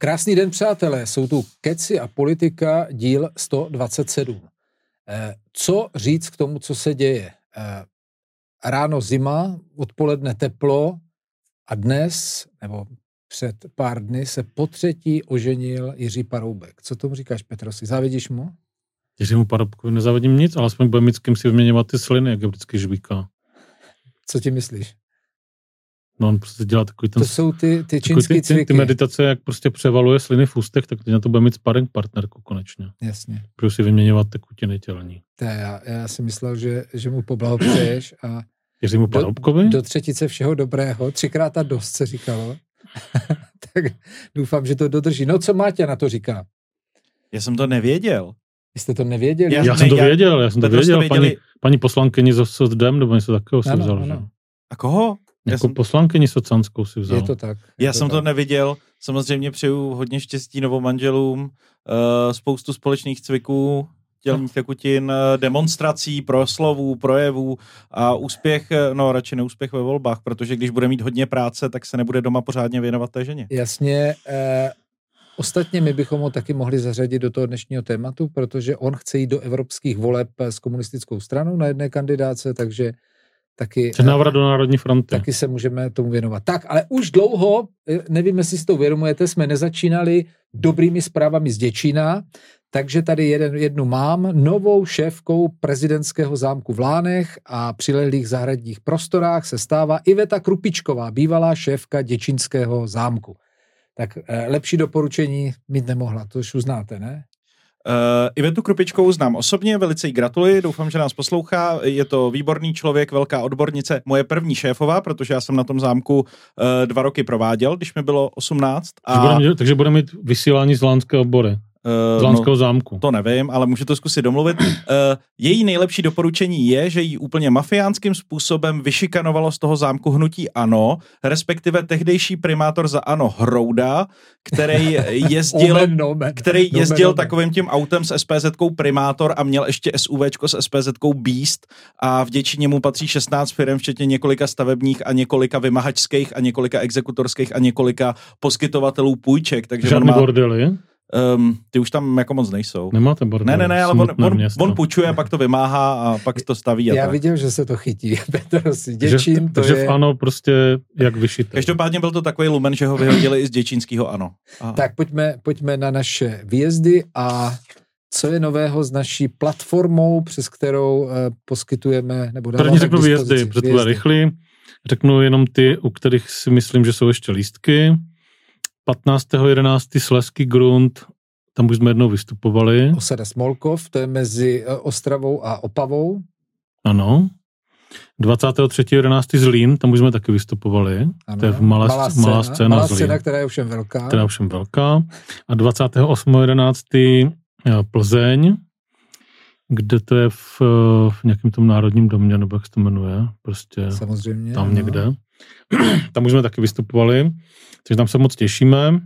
Krásný den, přátelé. Jsou tu Keci a politika, díl 127. Co říct k tomu, co se děje? Ráno zima, odpoledne teplo a dnes, nebo před pár dny, se potřetí oženil Jiří Paroubek. Co tomu říkáš, Petrosi? Závidíš mu? Jiřímu Paroubkovi nezávidím nic, ale aspoň bude mít s kým si vyměňovat ty sliny, jak je vždycky žvíká. Co ti myslíš? No on prostě dělá takový ten... To jsou ty čínský cviky. Ty meditace, jak prostě převaluje sliny v ústech, tak teď na to bude mít sparring partnerku konečně. Jasně. Budu si vyměňovat tekutiny tělní. Já si myslel, že mu poblahopřeješ a Jiřímu Paroubkovi? Do třetice všeho dobrého. 3x a dost se říkalo. Tak doufám, že to dodrží. No co Máťa na to říká? Já jsem to nevěděl. Jste to nevěděli? Já jsem to věděl. Paní poslankyni z SOSDEM, nebo něco takového si vzal. Ano. A koho? Jako poslankyni socanskou si vzal. Je to tak. Já jsem to neviděl. Samozřejmě přeju hodně štěstí novomanželům, spoustu společných cviků, tělních tekutin, demonstrací, proslovů, projevů a úspěch, no radši neúspěch ve volbách, protože když bude mít hodně práce, tak se nebude doma pořádně věnovat té ženě. Jasně. Ostatně my bychom ho taky mohli zařadit do toho dnešního tématu, protože on chce jít do evropských voleb s komunistickou stranou na jedné kandidáce, takže taky... Návrat do Národní fronty. Taky se můžeme tomu věnovat. Tak, ale už dlouho, nevím, jestli si to uvědomujete, jsme nezačínali dobrými zprávami z Děčína, takže tady jednu mám, novou šéfkou prezidentského zámku v Lánech a přilehlých zahradních prostorách se stává Iveta Krupičková, bývalá šéfka děčínského zámku. Tak lepší doporučení mít nemohla, to už uznáte, ne? Ivetu Krupičkovou znám osobně, velice jí gratuluji, doufám, že nás poslouchá, je to výborný člověk, velká odbornice, moje první šéfová, protože já jsem na tom zámku 2 roky prováděl, když mi bylo 18. Takže bude mít vysílání z Lánského obory. Z Lánského zámku. To nevím, ale můžu to zkusit domluvit. Její nejlepší doporučení je, že jí úplně mafiánským způsobem vyšikanovalo z toho zámku hnutí ANO, respektive tehdejší primátor za ANO Hrouda, který jezdil takovým tím autem s SPZ-kou Primátor a měl ještě SUVčko s SPZ-kou Beast a v Děčíně mu patří 16 firem, včetně několika stavebních a několika vymahačských a několika exekutorských a několika poskytovatelů půjček. Takže žádný bordely? Ty už tam jako moc nejsou. Nemáte bordel. Ne, ale on půjčuje, pak to vymáhá a pak to staví. Já viděl, že se to chytí. Děčín, takže v ANO prostě jak vyšité. Každopádně byl to takový lumen, že ho vyhodili i z děčínského ANO. Aha. Tak pojďme na naše výjezdy a co je nového s naší platformou, přes kterou poskytujeme, nebo dáváme první řeknu výjezdy, protože to bude rychlý. Řeknu jenom ty, u kterých si myslím, že jsou ještě lístky. 15.11. Slezský grunt, tam už jsme jednou vystupovali. Osada Smolkov, to je mezi Ostravou a Opavou. Ano. 23.11. Zlín, tam už jsme taky vystupovali. Ano. To je malá scéna malá Zlín. Scéna, která je ovšem velká. A 28.11. Plzeň, kde to je v nějakém tom národním domě, nebo jak se to jmenuje. Prostě samozřejmě. Tam ano. Někde. Tam už jsme taky vystupovali. Takže tam se moc těšíme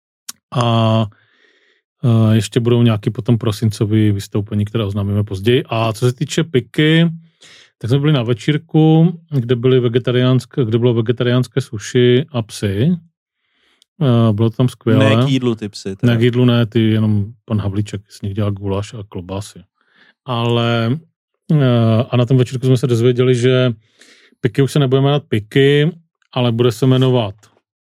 a ještě budou nějaký potom prosincový vystoupení, které oznámíme později. A co se týče piky, tak jsme byli na večírku, kde bylo vegetariánské sushi a psy. Bylo to tam skvělé. Ne k jídlu ty psy. Ne k jídlu, ne, ty jenom pan Havlíček z nich dělal guláš a klobásy. Ale a na tom večírku jsme se dozvěděli, že piky už se nebude jmenovat piky, ale bude se jmenovat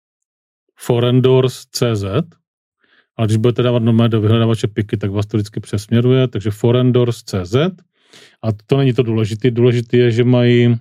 Forendors.cz, ale když budete dávat normálně do vyhledávače piky, tak vás to vždycky přesměruje, takže Forendors.cz a to není to důležité. Důležité je, že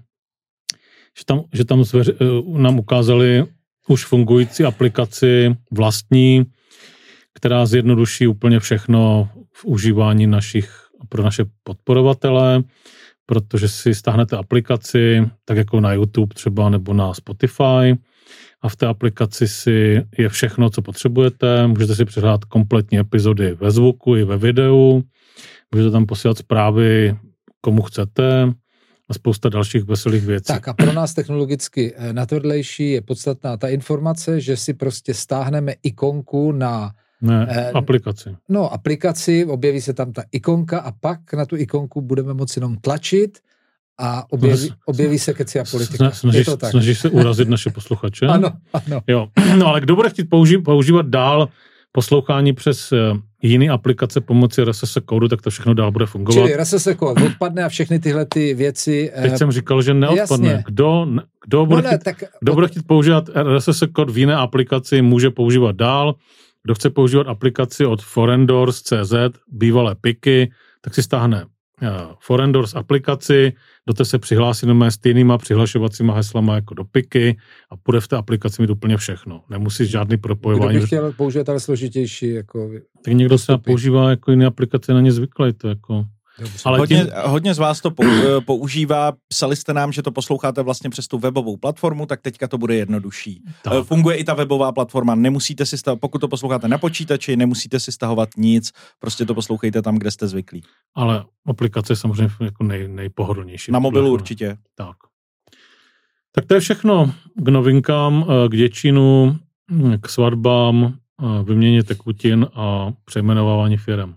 tam nám ukázali už fungující aplikaci vlastní, která zjednoduší úplně všechno v užívání pro naše podporovatele, protože si stáhnete aplikaci, tak jako na YouTube třeba nebo na Spotify, a v té aplikaci je všechno, co potřebujete. Můžete si přehrát kompletní epizody ve zvuku i ve videu. Můžete tam posílat zprávy, komu chcete a spousta dalších veselých věcí. Tak a pro nás technologicky natvrdlejší je podstatná ta informace, že si prostě stáhneme ikonku na aplikaci. No, aplikaci, objeví se tam ta ikonka a pak na tu ikonku budeme moci jenom tlačit a objeví se Keci a politika. Snažíš se urazit naše posluchače? Ano. Jo. No ale kdo bude chtít používat dál poslouchání přes jiné aplikace pomocí RSS kódu, tak to všechno dál bude fungovat. Čili RSS kód odpadne a všechny tyhle ty věci... Teď jsem říkal, že neodpadne. Jasně. Kdo bude chtít používat RSS kód v jiné aplikaci, může používat dál. Kdo chce používat aplikaci od Forendors.cz, bývalé Piky, tak si stáhne Forendors aplikaci, do té se přihlásí s stejnýma přihlašovacíma heslama jako do Piky a bude v té aplikaci mít úplně všechno. Nemusíš žádný propojování. Kdo by chtěl používat ale složitější jako tak někdo se používá jako jiné aplikace, na ně zvyklý to jako... Ale hodně z vás to používá, psali jste nám, že to posloucháte vlastně přes tu webovou platformu, tak teďka to bude jednodušší. Tak. Funguje i ta webová platforma, nemusíte si pokud to posloucháte na počítači, nemusíte si stahovat nic, prostě to poslouchejte tam, kde jste zvyklí. Ale aplikace je samozřejmě jako nejpohodlnější. Na mobilu určitě. Tak to je všechno k novinkám, k Děčínu, k svatbám, vyměně tekutin a přejmenovávání firem.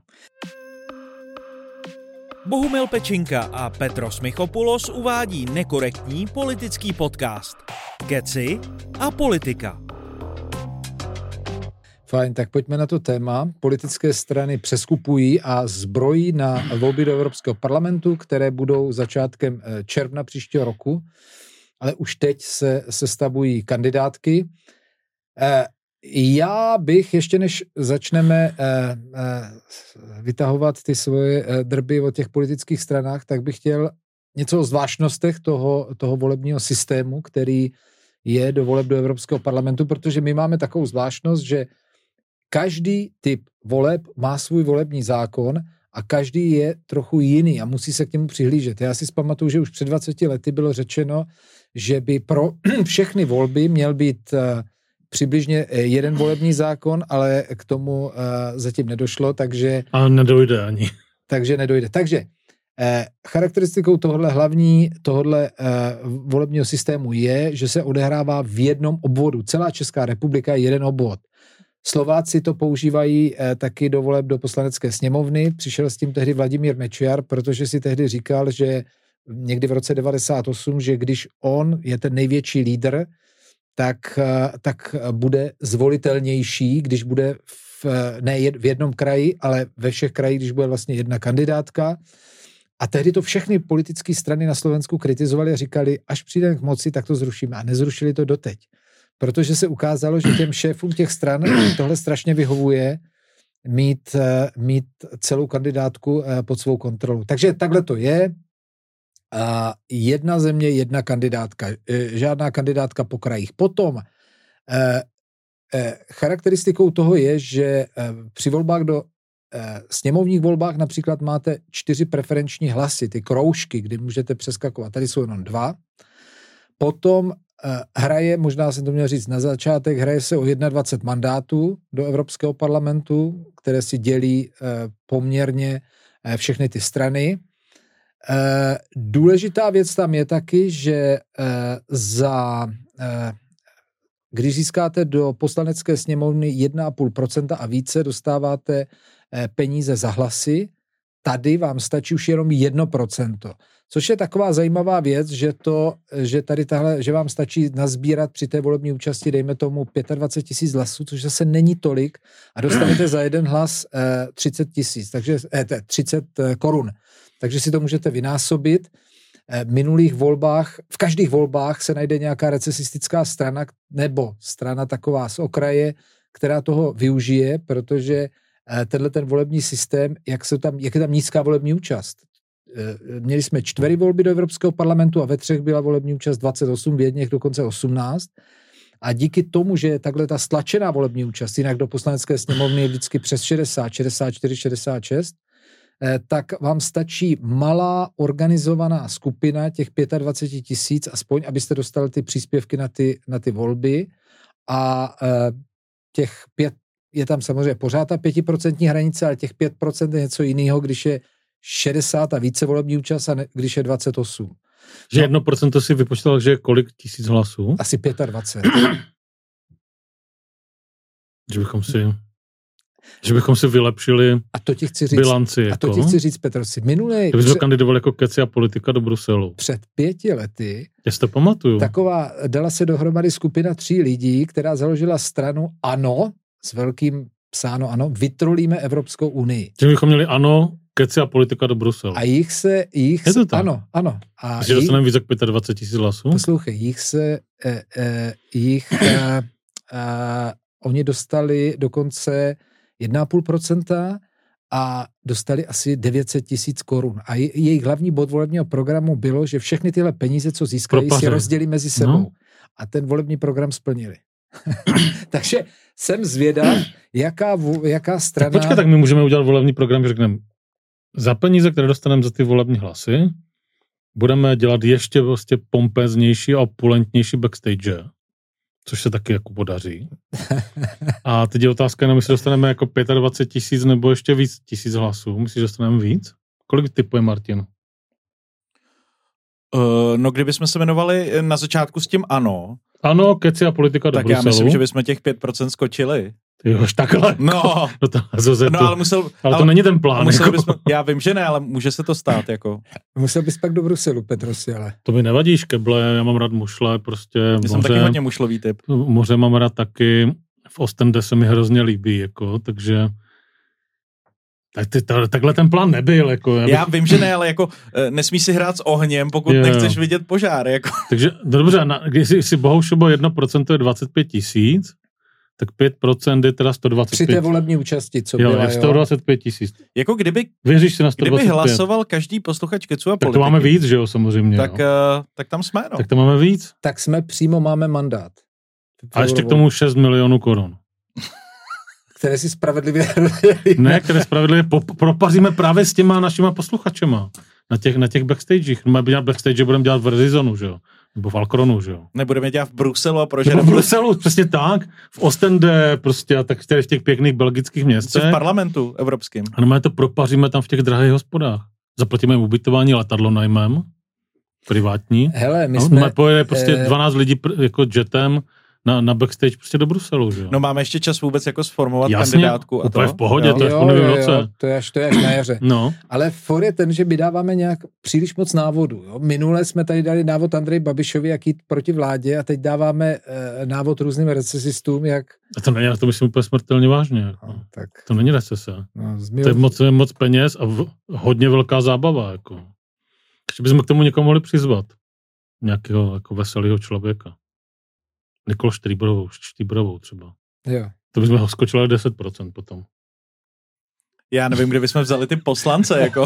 Bohumil Pečinka a Petros Michopoulos uvádí nekorektní politický podcast. Keci a politika. Fajn, tak pojďme na to téma. Politické strany přeskupují a zbrojí na volby do Evropského parlamentu, které budou začátkem června příštího roku, ale už teď se sestavují kandidátky. Já bych, ještě než začneme vytahovat ty svoje drby o těch politických stranách, tak bych chtěl něco o zvláštnostech toho volebního systému, který je do voleb do Evropského parlamentu, protože my máme takovou zvláštnost, že každý typ voleb má svůj volební zákon a každý je trochu jiný a musí se k němu přihlížet. Já si vzpamatuju, že už před 20 lety bylo řečeno, že by pro všechny volby měl být přibližně jeden volební zákon, ale k tomu zatím nedošlo, takže... A nedojde ani. Takže nedojde. Takže charakteristikou tohohle volebního systému je, že se odehrává v jednom obvodu. Celá Česká republika je jeden obvod. Slováci to používají taky do voleb do poslanecké sněmovny. Přišel s tím tehdy Vladimír Mečiar, protože si tehdy říkal, že někdy v roce 98, že když on je ten největší lídr, tak bude zvolitelnější, když bude ne v jednom kraji, ale ve všech krajích, když bude vlastně jedna kandidátka. A tehdy to všechny politické strany na Slovensku kritizovali a říkali, až přijdeme k moci, tak to zrušíme. A nezrušili to doteď. Protože se ukázalo, že těm šéfům těch stran tohle strašně vyhovuje mít celou kandidátku pod svou kontrolou. Takže takhle to je. Jedna země, jedna kandidátka. Žádná kandidátka po krajích. Potom charakteristikou toho je, že při volbách do sněmovních volbách například máte 4 preferenční hlasy, ty kroužky, kdy můžete přeskakovat. Tady jsou jenom 2. Potom hraje, možná jsem to měl říct na začátek, hraje se o 21 mandátů do Evropského parlamentu, které si dělí poměrně všechny ty strany. Důležitá věc tam je taky, že když získáte do poslanecké sněmovny 1,5% a více, dostáváte peníze za hlasy. Tady vám stačí už jenom 1%. Což je taková zajímavá věc, že vám stačí nazbírat při té volební účasti, dejme tomu 25 000 hlasů, což zase není tolik a dostanete za jeden hlas 30 000, takže 30 korun. Takže si to můžete vynásobit. V každých volbách se najde nějaká recesistická strana nebo strana taková z okraje, která toho využije, protože ten volební systém, jak je tam nízká volební účast. Měli jsme 4 volby do Evropského parlamentu a ve 3 byla volební účast 28, v jedněch dokonce 18. A díky tomu, že je takhle ta stlačená volební účast, jinak do poslanecké sněmovny je vždycky přes 60, 64, 66, tak vám stačí malá organizovaná skupina těch 25 000, aspoň, abyste dostali ty příspěvky na ty volby a těch 5, je tam samozřejmě pořád ta 5% hranice, ale těch 5% je něco jiného, když je 60 a více volební účast a když je 28. Že 1% si vypočítal, že kolik tisíc hlasů? Asi 25. Že bychom si vylepšili a to ti chci říct, bilanci. A to ti chci říct, Petr, si minulý... Kdyby jsme kandidovali jako Keci a politika do Bruselu. Před 5 lety... Já si to pamatuju. Dala se dohromady skupina 3 lidí, která založila stranu ANO s velkým psáno ano, vytrolíme Evropskou unii. Že bychom měli ano, keci a politika do Bruselu. A jich se ano. A že dostaneme víc jak 25 000 hlasů? Poslouchej, oni dostali dokonce 1,5% a dostali asi 900 000 korun. A jejich hlavní bod volebního programu bylo, že všechny tyhle peníze, co získají, si rozdělí mezi sebou. No. A ten volební program splnili. Takže jsem zvědav, jaká strana... Tak počkej, tak my můžeme udělat volební program, že řekneme, za peníze, které dostaneme za ty volební hlasy, budeme dělat ještě vlastně pompeznější a opulentnější backstage, což se taky jako podaří. A teď je otázka jenom, jestli dostaneme jako 25 000 nebo ještě víc 1000 hlasů. Myslíš, že dostaneme víc? Kolik typuje Martin? No, kdybychom se jmenovali na začátku s tím ano. Ano, keci a politika do Bruselu. Tak já myslím, že bychom těch 5% skočili. Jož takhle. No, ale to není ten plán. Já vím, že ne, ale může se to stát. Jako. Musel bys pak do Bruselu, Petrosi, ale. To mi nevadí, škeble, já mám rád mušle, prostě já jsem taky hodně mušlový typ. Moře mám rád taky, v Ostende se mi hrozně líbí, jako, takže takhle ten plán nebyl. Jako, já vím, že ne, ale jako nesmí si hrát s ohněm, pokud nechceš vidět požár. Jako. Takže dobře, když Bohušobo 1% je 25 000, tak 5% je teda 125. Při té volební účasti, co byla, 125 000. Jako Věříš si na 125? Kdyby hlasoval každý posluchač Kecu a politiky. Tak to máme víc, že jo, samozřejmě. Tak tam jsme, no. Tak to máme víc. Tak jsme máme mandát. A ještě k tomu 6 milionů korun. Které si spravedlivě... Ne, které spravedlivě propaříme právě s těma našima posluchačema. Na těch backstagech. Backstage budeme dělat v Verizonu, že jo. Nebo v Alcronu, že jo. Nebudeme dělat v Bruselu a v Bruselu, přesně tak. V Ostende prostě a tak v těch pěkných belgických městech. V parlamentu evropským. A my to propaříme tam v těch drahých hospodách. Zaplatíme jim ubytování, letadlo najmem, privátní. Hele, my jsme... Pojede prostě 12 lidí jako jetem na backstage prostě do Bruselu, že jo. No máme ještě čas vůbec jako sformovat kandidátku. A to je v pohodě, to je v ponevím roce. To je až na jaře. No. Ale for je ten, že my dáváme nějak příliš moc návodů. Jo? Minule jsme tady dali návod Andreji Babišovi, jak jít proti vládě a teď dáváme návod různým recesistům, jak... A to není, to myslím úplně smrtelně vážně. Jako. No, tak... To není recese. To je moc peněz a hodně velká zábava. Jako. Takže bychom k tomu někomu mohli přizvat. Nějakého jako veselého člověka. Nikol Štýbrovou třeba. Jo. To bychom ho skočili 10% potom. Já nevím, kde bychom vzali ty poslance, jako.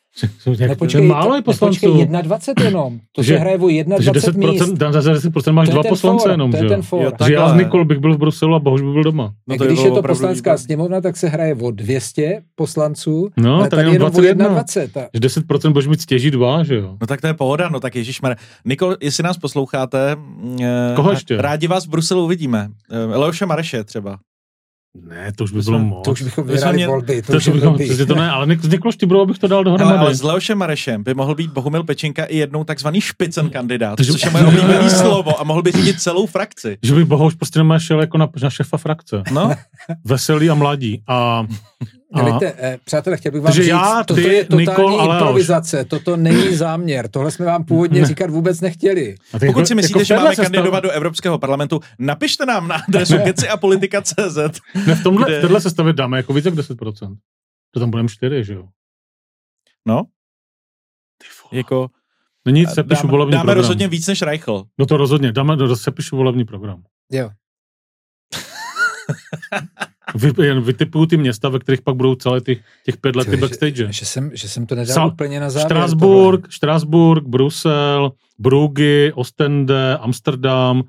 Málo je poslanců. Počkej, 21 jenom. To se hraje o 21 míst. Za 10% máš 2 poslance jenom, že jo? Že já z Nikol bych byl v Bruselu a Bohuš by byl doma. No když je to poslanecká sněmovna, tak se hraje o 200 poslanců. No, tady jenom 21. 10% budeš mít stěží 2, že jo? No tak to je pohoda, no tak ježišmarja. Nikol, jestli nás posloucháte, koho ještě? Rádi vás v Bruselu uvidíme. Leoše Mareše třeba. Ne, to už by bylo moc. To už bychom vyhrali volby. To ne, ale z Nikol Štýbrovou bych to dal dohromady. Ale s Leošem Marešem by mohl být Bohumil Pečinka i jednou takzvaný špicen kandidát, což je moje oblíbený slovo a mohl by řídit celou frakci. Že by Bohuš prostě nemá šel jako na šéfa frakce. No. Veselý a mladí. Víte, přátelé, chtěl bych vám říct, toto je totální improvizace, toto není záměr, tohle jsme vám původně říkat vůbec nechtěli. Pokud si myslíte, že máme kandidovat do Evropského parlamentu, napište nám na adresu keciapolitika.cz. V téhle sestavě dáme jako více jak 10%. To tam budeme 4, že jo? No. Jako... Není nic, sepíšu volební program. Dáme rozhodně víc než Reichl. No to rozhodně, sepíšu volební program. Jo. Vytipuju ty města, ve kterých pak budou celé těch 5 let ty backstage. Že jsem to nedal úplně na závěr. Štrasburg, Brusel, Bruggy, Ostende, Amsterdam,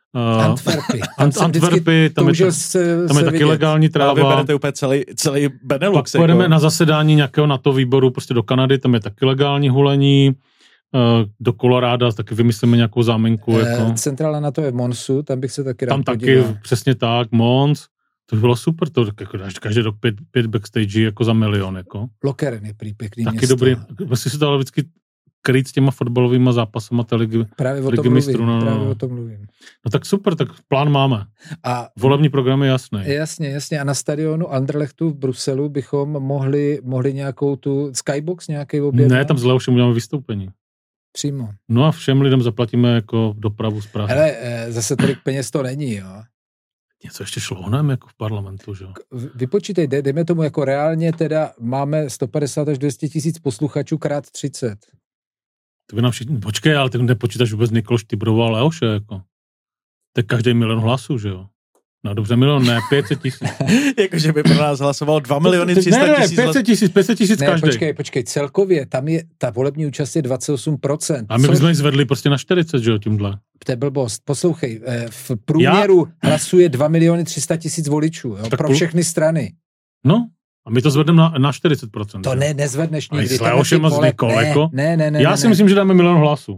Antwerpy, tam je taky legální tráva. Ale vyberete úplně celý Benelux. Pak pojedeme na zasedání nějakého NATO výboru prostě do Kanady, tam je taky legální hulení. Do Koloráda taky vymyslíme nějakou záminku. Jako. Centrála NATO je v Monsu, tam bych se taky rád tam podíval. Taky, přesně tak, Mons. To by bylo super, to jako každý rok 5 backstage jako za milion. Jako. Lokeren je prý pěkný taky město. Dobrý. Vlastně se dalo vždycky krýt s těma fotbalovými zápasama té ligy mistrů. Právě o tom mluvím. No tak super, tak plán máme. A volební program je jasný. Jasně. A na stadionu Anderlechtu v Bruselu bychom mohli nějakou tu Skybox nějaký objednat? Ne, tam s Leošem uděláme vystoupení. Přímo. No a všem lidem zaplatíme jako dopravu z Prahy. Hele, zase tolik peněz to není, jo. něco ještě šlouhneme jako v parlamentu, že jo? Vypočítej, dejme tomu jako reálně teda máme 150 až 200 tisíc posluchačů krát 30. To by nám všichni, počkej, ale ty nepočítáš vůbec Nikološ Tybrová a Leoše, jako. To je každý milion hlasů, že jo? No dobře, milion, ne, 500 tisíc. Jakože by pro nás hlasovalo 2 miliony 300 tisíc. Ne, 500 tisíc každý. Počkej, celkově, tam je, ta volební účast je 28%. A my bychom ji zvedli prostě na 40, že jo, tímhle. To je blbost. Poslouchej, v průměru hlasuje 2 miliony 300 tisíc voličů, jo, pro všechny strany. No, a my to zvedneme na 40%. To ne, nezvedneš nikdy. A s Leošem a s Nikoleko. Ne. Já si myslím, že dáme milion hlasů.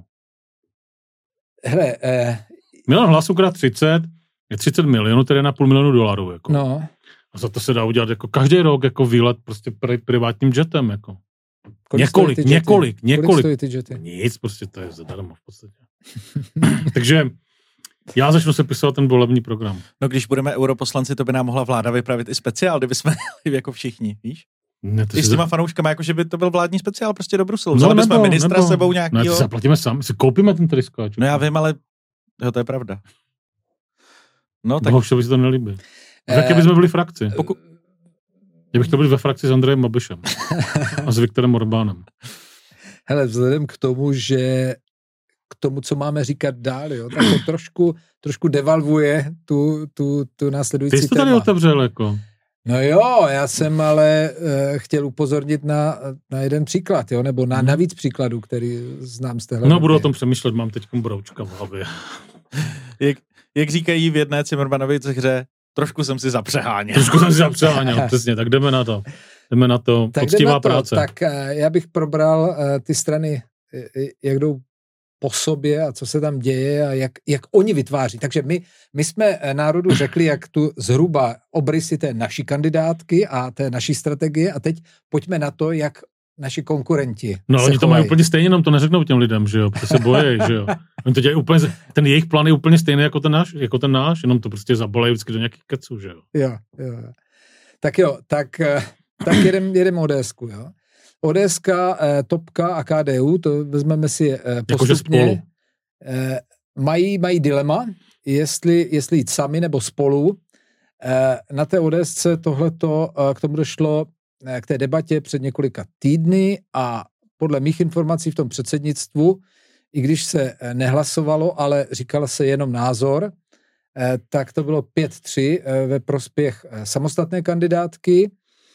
Hele, milion hlasů krát 30 je 30 milionů, tedy na $500 milionu. Jako. No. A za to se dá udělat jako každý rok jako výlet prostě privátním jetem. Jako. Několik. Kolik stojí ty jety? Nic, prostě to je zadarmo v podstatě. Takže já začnu sepisovat ten volební program. No když budeme europoslanci, to by nám mohla vláda vypravit i speciál, kdyby jsme jeli jako všichni, víš? Ne, I s těma fanouškama, jako že by to byl vládní speciál prostě do Bruselu. Vzali bychom ministra sebou nějakýho. Ne, to zaplatíme sami, si koupíme ten tryskáč. No já vím, ale jo, to je pravda. No tak... Bohužel by se to nelíbí. V jaké bychom byli frakci? Já bych to byl ve frakci s Andrejem Babišem a s Viktorem Orbánem. Hele, vzhledem k tomu, že k tomu, co máme říkat dál, jo, tak to trošku devalvuje tu následující téma. Ty jsi to tady otevřel, jako. No jo, já jsem ale chtěl upozornit na jeden příklad, jo, nebo na víc příkladů, který znám z téhle. No, budu o tom přemýšlet, mám teď broučka v hlavě. Jak říkají v jedné Cimrmanovic hře, trošku jsem si zapřeháněl. Přesně, tak jdeme na to, poctivá práce. Tak já bych probral ty strany, jak jdou po sobě a co se tam děje a jak oni vytváří. Takže my jsme národu řekli, jak tu zhruba obrysy té naší kandidátky a té naší strategie a teď pojďme na to, jak naši konkurenti. No, oni to mají úplně stejně, nám to neřeknou těm lidem, že jo, protože se bojí, že jo. Oni to dělají úplně, ten jejich plán je úplně stejný jako ten náš, jenom to prostě zabolají vždycky do nějakých keců, že jo. Jo. Tak jedem ODSku, jo. ODSka, Topka a KDU, to vezmeme si postupně. Mají dilema, jestli jít sami nebo spolu. Na té ODSce tohleto, k tomu došlo k té debatě před několika týdny a podle mých informací v tom předsednictvu, i když se nehlasovalo, ale říkal se jenom názor, tak to bylo 5-3 ve prospěch samostatné kandidátky.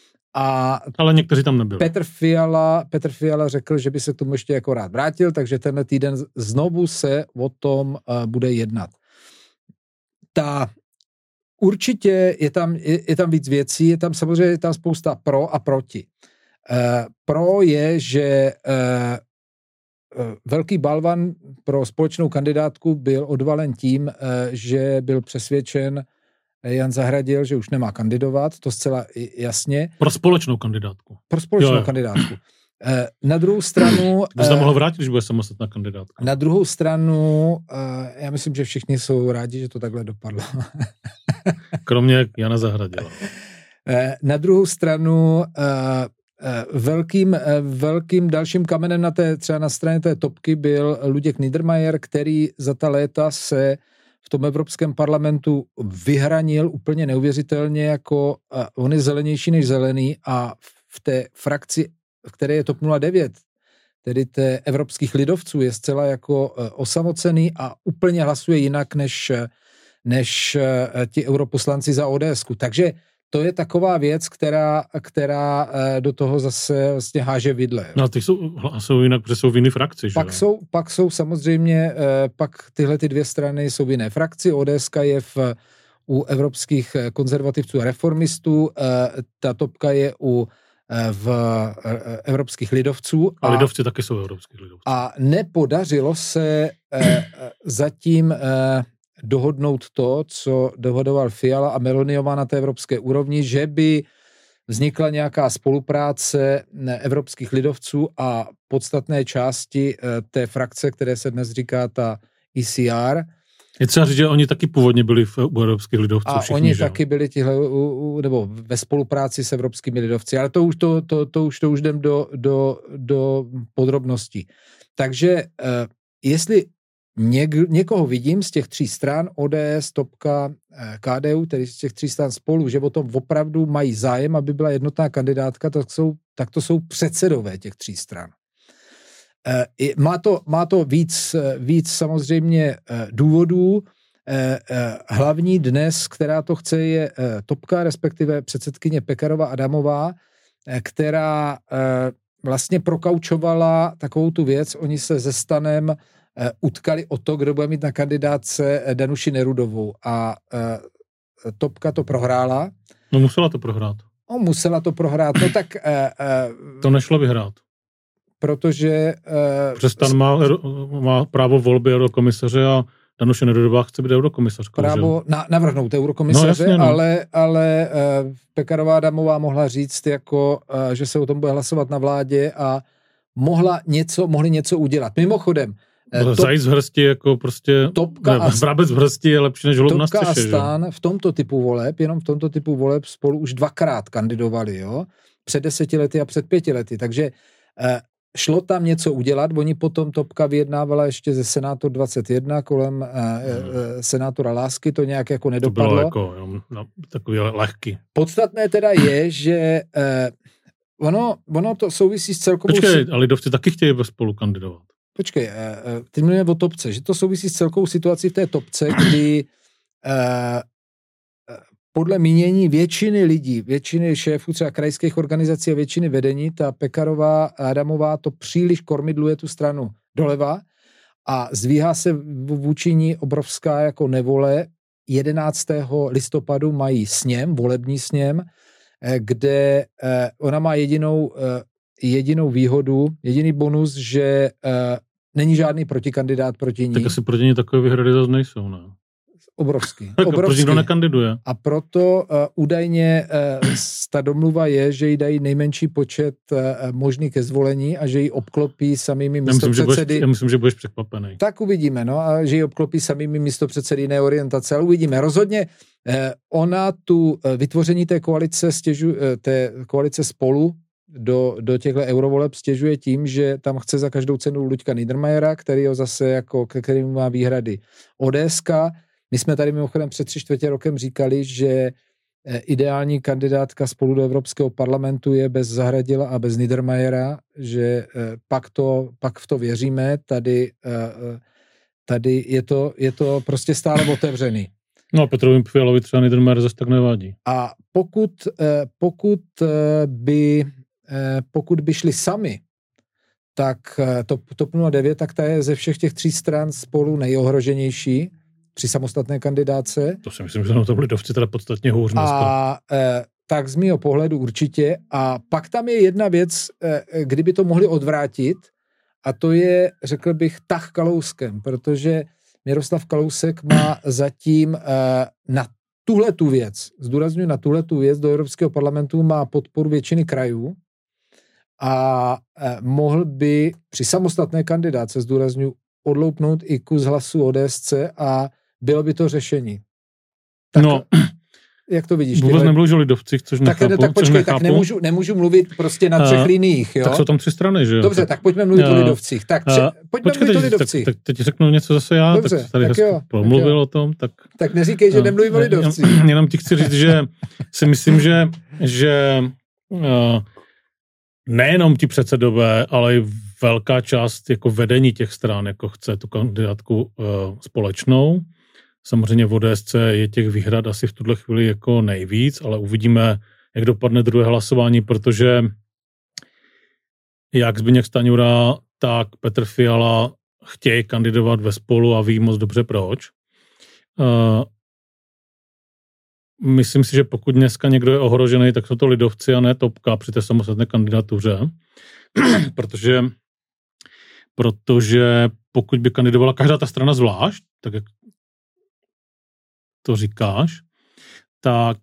Ale někteří tam nebyli. Petr Fiala řekl, že by se k tomu ještě jako rád vrátil, takže tenhle týden znovu se o tom bude jednat. Určitě je tam víc věcí, je tam samozřejmě spousta pro a proti. Pro je, že velký balvan pro společnou kandidátku byl odvalen tím, že byl přesvědčen Jan Zahradil, že už nemá kandidovat, to zcela jasně. Pro společnou kandidátku. Kandidátku. Na druhou stranu... By se tam mohlo vrátit, když bude samostatná kandidátka. Na druhou stranu, já myslím, že všichni jsou rádi, že to takhle dopadlo. Kromě Jana Zahradila. Na druhou stranu, velkým dalším kamenem třeba na straně té Topky byl Luděk Niedermayer, který za ta léta se v tom Evropském parlamentu vyhranil úplně neuvěřitelně, jako on je zelenější než zelený a v té frakci, v které je TOP 09, tedy té evropských lidovců, je zcela jako osamocený a úplně hlasuje jinak než ti europoslanci za ODSku. Takže to je taková věc, která do toho zase vlastně háže vidle. Jo. No, ty jsou jinak, protože jsou v jiné frakci. Pak jsou samozřejmě, pak tyhle ty dvě strany jsou v jiné frakci. ODSka je u evropských konzervativců a reformistů, ta Topka je v evropských lidovců. A lidovci taky jsou evropských lidovců. A nepodařilo se zatím dohodnout to, co dohodoval Fiala a Meloniová na té evropské úrovni, že by vznikla nějaká spolupráce evropských lidovců a podstatné části té frakce, které se dnes říká ta ECR. Je třeba říct, že oni taky původně byli v evropských lidovců. A oni taky byli nebo ve spolupráci s evropskými lidovci, ale to už jdem do podrobností. Takže jestli někoho vidím z těch 3 stran, ODS, Topka, KDU, tedy z těch 3 stran spolu, že o tom opravdu mají zájem, aby byla jednotná kandidátka, tak to jsou předsedové těch 3 stran. Má to víc samozřejmě důvodů. Hlavní dnes, která to chce, je Topka, respektive předsedkyně Pekarová Adamová, která vlastně prokaučovala takovou tu věc. Oni se se STANem utkali o to, kdo bude mít na kandidátce Danuši Nerudovou a Topka to prohrála. No musela to prohrát. Musela to prohrát, no tak... To nešlo vyhrát. Protože... STAN má právo volby eurokomisaře a Danuše Nerudová chce být eurokomisařkou. Právo navrhnout eurokomisaře, no, ale Pekarová Adamová mohla říct, jako, že se o tom bude hlasovat na vládě a mohli něco udělat. Mimochodem, Zajíc v hrsti jako prostě... Brabec v hrsti je lepší než holub na střeše. Topka a STAN v tomto typu voleb, jenom v tomto typu voleb spolu už 2krát kandidovali, jo? Před 10 lety a před 5 lety, takže šlo tam něco udělat, oni potom Topka vyjednávala ještě ze Senátor 21 kolem senátora Lásky, to nějak jako nedopadlo. To bylo jako takový lehký. Podstatné teda je, že ono to souvisí s celkovou... Počkej, a lidovci taky chtějí spolu kandidovat. Počkej, teď mluvíme o Topce, že to souvisí s celkovou situací v té Topce, kdy podle mínění většiny lidí, většiny šéfů třeba krajských organizací a většiny vedení, ta Pekarová Adamová to příliš kormidluje tu stranu doleva a zvíhá se vůči ní obrovská jako nevole. 11. listopadu mají sněm, volební sněm, kde ona má jedinou výhodu, jediný bonus, že není žádný protikandidát proti ní. Tak asi proti ní takové výhrady zase nejsou, ne? Obrovský. Proč nikdo nekandiduje? A proto údajně ta domluva je, že jí dají nejmenší počet možný ke zvolení a že ji obklopí samými místopředsedy. Já myslím, že budeš překvapený. Tak uvidíme, no, a že ji obklopí samými místopředsedy jiné orientace, ale uvidíme. Rozhodně ona tu vytvoření té koalice Spolu do těchto eurovoleb stěžuje tím, že tam chce za každou cenu Luďka Niedermayera, který ho zase jako, který má výhrady ODSka. My jsme tady mimochodem před 3/4 rokem říkali, že ideální kandidátka Spolu do Evropského parlamentu je bez Zahradila a bez Niedermayera, že pak v to věříme, tady je to prostě stále otevřený. No a Petrovi Fialovi třeba Niedermayer zase tak nevadí. A pokud by šli sami, tak TOP 09, tak ta je ze všech těch 3 stran Spolu nejohroženější při samostatné kandidáce. To si myslím, že to byli lidovci teda podstatně hůř. A tak z mýho pohledu určitě. A pak tam je jedna věc, kdyby to mohli odvrátit, a to je, řekl bych, tah Kalouskem, protože Miroslav Kalousek má zatím na tuhletu věc, zdůrazňuji na tuhletu věc, do Evropského parlamentu má podporu většiny krajů a mohl by při samostatné kandidáce, zdůrazňuji, odloupnout i kus hlasu ODSC a bylo by to řešení. Tak, no, jak to vidíš? Vůbec nemluvíš o lidovcích, což nechápu. Tak počkej, tak nemůžu mluvit prostě na 3 liniích, jo? Tak jsou tam 3 strany, že jo? Dobře, tak pojďme mluvit o lidovcích. Pojďme mluvit o lidovcích. Tak teď řeknu něco zase já, dobře, tak tady hezky pomluvil o tom. Tak neříkej, že nemluvím o lidovcích. Jenom ti chci říct, že si myslím, že nejenom ti předsedové, ale i velká část jako vedení těch stran jako chce tu kandidátku společnou. Samozřejmě v ODSC je těch výhrad asi v tuhle chvíli jako nejvíc, ale uvidíme, jak dopadne druhé hlasování, protože jak Zbyněk Stanjura, tak Petr Fiala chtějí kandidovat ve Spolu a ví moc dobře proč. Myslím si, že pokud dneska někdo je ohrožený, tak jsou to lidovci a ne Topka při té samostatné kandidatuře, protože pokud by kandidovala každá ta strana zvlášť, tak jak to říkáš, tak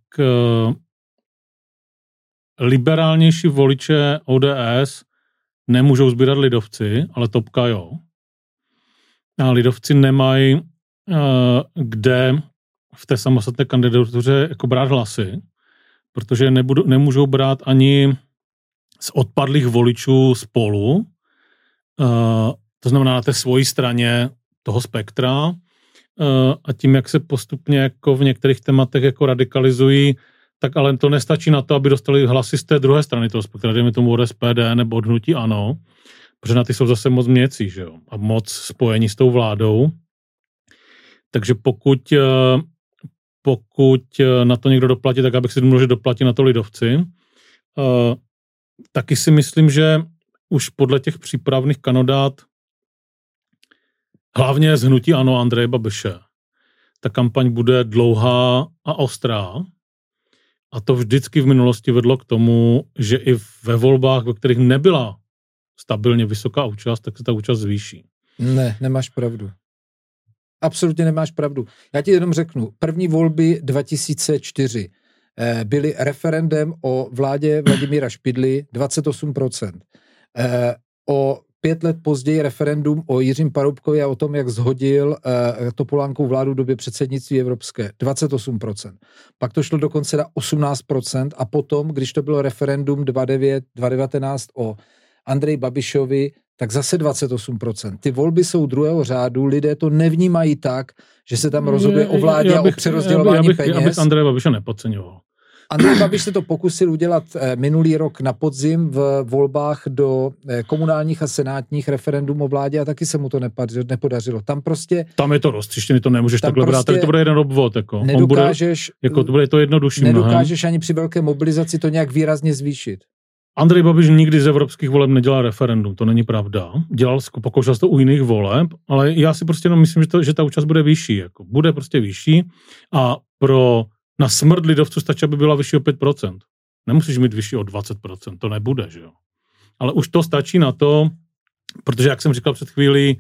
liberálnější voliče ODS nemůžou sbírat lidovci, ale Topka jo. A lidovci nemají kde v té samostatné kandidatuře jako brát hlasy, protože nemůžou brát ani z odpadlých voličů Spolu. To znamená, na té svojí straně toho spektra a tím, jak se postupně jako v některých tématech jako radikalizují, tak ale to nestačí na to, aby dostali hlasy z té druhé strany toho spektra, dejme tomu od SPD nebo od hnutí ANO, protože na ty jsou zase moc měcí, že jo, a moc spojení s tou vládou. Takže pokud na to někdo doplatí, tak abych si domluvil, že doplatí na to lidovci. Taky si myslím, že už podle těch přípravných kandidát, hlavně z hnutí ANO Andreje Babiše, ta kampaň bude dlouhá a ostrá. A to vždycky v minulosti vedlo k tomu, že i ve volbách, ve kterých nebyla stabilně vysoká účast, tak se ta účast zvýší. Ne, nemáš pravdu. Absolutně nemáš pravdu. Já ti jenom řeknu, první volby 2004 byly referendem o vládě Vladimíra Špidly 28%. O 5 let později referendum o Jiřím Paroubkovi a o tom, jak zhodil Topolánkovu vládu v době předsednictví evropské 28%. Pak to šlo dokonce na 18% a potom, když to bylo referendum 2019 o Andreji Babišovi, tak zase 28%. Ty volby jsou druhého řádu, lidé to nevnímají tak, že se tam rozhoduje o vládě a o přerozdělování peněz. Já bych Andreje Babiše nepodceňoval. Andrej Babiš se to pokusil udělat minulý rok na podzim v volbách do komunálních a senátních referendum o vládě a taky se mu to nepodařilo. Tam je to roztřištěný, to nemůžeš takhle brát, tak to bude jeden obvod. Jako. Nedokážeš, to bude to jednodušší. Nedokážeš ani při velké mobilizaci to nějak výrazně zvýšit. Andrej Babiš nikdy z evropských voleb nedělal referendum, to není pravda. Pokoušel se to u jiných voleb, ale já si prostě myslím, že ta účast bude vyšší. Jako. Bude prostě vyšší a na smrt lidovců stačí, aby byla vyšší o 5%. Nemusíš mít vyšší o 20%, to nebude, že jo. Ale už to stačí na to, protože, jak jsem říkal před chvílí,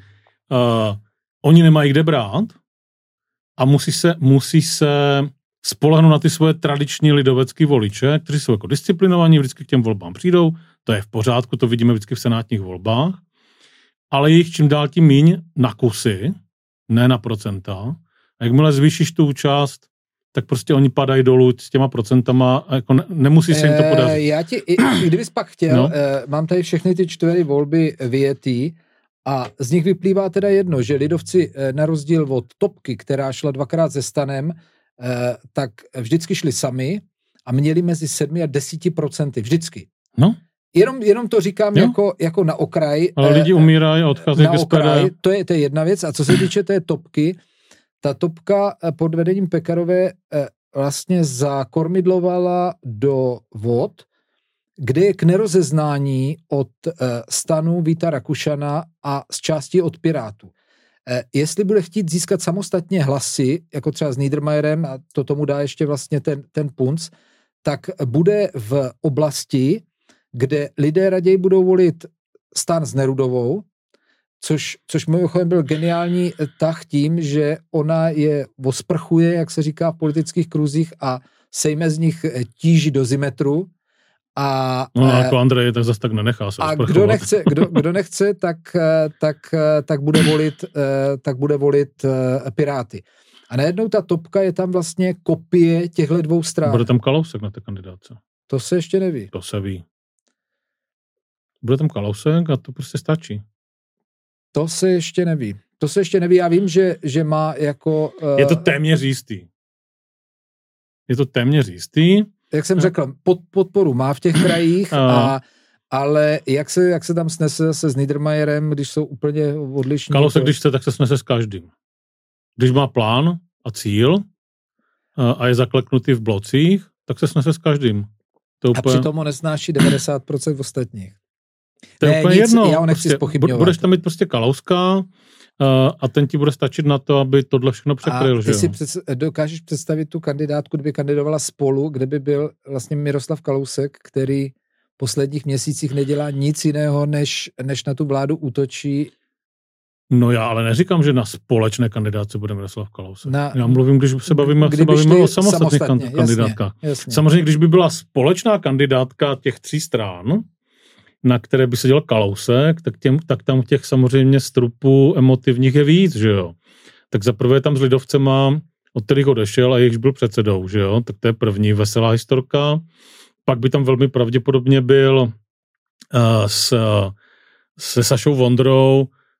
oni nemají kde brát a musí se spolehnout na ty svoje tradiční lidovecký voliče, kteří jsou jako disciplinovaní, vždycky k těm volbám přijdou, to je v pořádku, to vidíme vždycky v senátních volbách, ale jich čím dál tím míň na kusy, ne na procenta. A jakmile zvýšíš tu účast, tak prostě oni padají dolů s těma procentama a jako nemusí se jim to podařit. Kdybys pak chtěl, mám tady všechny ty 4 volby vyjetý a z nich vyplývá teda jedno, že lidovci na rozdíl od Topky, která šla 2krát se STANem, tak vždycky šli sami a měli mezi 7 a 10%. Vždycky. No. Jenom to říkám jako na okraj. Ale lidi umírají a odcházejí na okraj. To je jedna věc. A co se týče té Topky, ta Topka pod vedením Pekarové vlastně zakormidlovala do vod, kde je k nerozeznání od STANu Víta Rakušana a z části od Pirátů. Jestli bude chtít získat samostatně hlasy, jako třeba s Niedermayerem, a to tomu dá ještě vlastně ten punc, tak bude v oblasti, kde lidé raději budou volit STAN s Nerudovou, což mimochodem byl geniální tah tím, že ona je osprchuje, jak se říká v politických kruzích, a sejme z nich tíži dozimetru. Jako Andrej, tak zase tak nenechá se osprchovat. Kdo nechce, tak bude volit Piráty. A najednou ta Topka je tam vlastně kopie těchto dvou stran. Bude tam Kalousek na té kandidáce. To se ještě neví. To se ví. Bude tam Kalousek a to prostě stačí. To se ještě neví. Já vím, že má jako... Je to téměř jistý. Jak jsem řekl, podporu má v těch krajích, ale jak se tam snese se s Niedermayerem, když jsou úplně odlišní. Kalousek, když chce, tak se snese s každým. Když má plán a cíl a je zakleknutý v blocích, tak se snese s každým. A přitom ho nesnáší 90% ostatních. To je úplně jedno. Já ho nechci zpochybňovat. Budeš tam mít prostě Kalouska a ten ti bude stačit na to, aby tohle všechno překryl. A ty si dokážeš představit tu kandidátku, kdyby kandidovala Spolu, kde by byl vlastně Miroslav Kalousek, který v posledních měsících nedělá nic jiného, než na tu vládu útočí. No já ale neříkám, že na společné kandidáce bude Miroslav Kalousek. Já mluvím, když se bavíme o samostatných kandidátkách. Jasně. Samozřejmě, když by byla společná kandidátka těch 3 stran, na které by se dělal Kalousek, tak tam těch samozřejmě strupů emotivních je víc, že jo. Tak zaprvé tam s lidovcema, od kterých odešel a jejichž byl předsedou, že jo, tak to je první veselá historka. Pak by tam velmi pravděpodobně byl se Sašou Vondrou